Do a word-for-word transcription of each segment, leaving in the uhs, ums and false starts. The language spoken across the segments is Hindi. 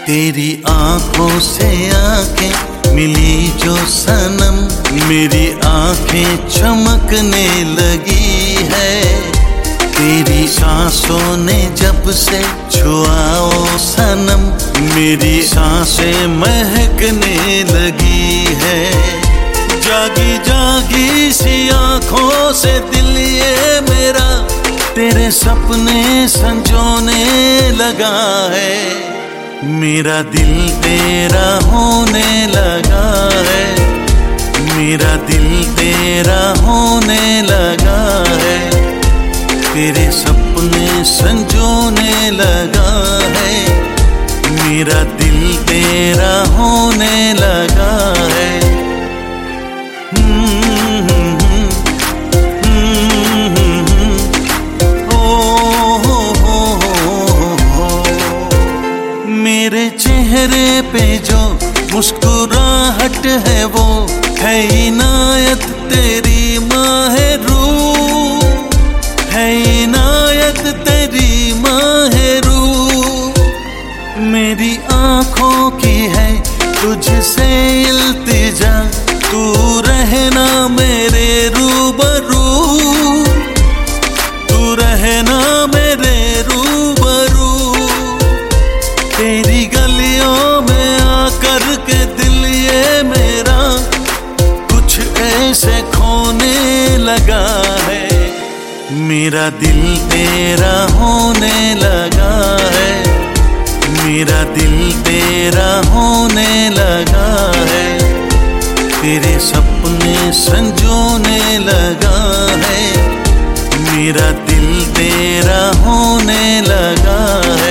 तेरी आंखों से आंखें मिली जो सनम, मेरी आंखें चमकने लगी है। तेरी सांसों ने जब से छुआ ओ सनम, मेरी सांसें महकने लगी है। जागी जागी सी आंखों से दिल ये मेरा तेरे सपने संजोने लगा है। मेरा दिल तेरा होने लगा है, मेरा दिल तेरा होने लगा है। तेरे सपने संजोने लगा है, मेरा दिल तेरा होने लगा है। मेरे चेहरे पे जो मुस्कुराहट है वो है इनायत तेरी माहरू, है इनायत तेरी माहरू। मेरी आँखों की है तुझसे इल्तिजा, तू रहना मेरे रूबरू, तू रहना मेरे रूबरू। तेरी गलियों में आकर के दिल ये मेरा कुछ ऐसे खोने लगा है। मेरा दिल तेरा होने लगा है, मेरा दिल तेरा होने लगा है। तेरे सपने संजोने लगा है, मेरा दिल तेरा होने लगा है।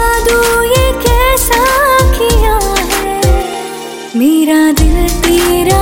मेरा दिल तेरा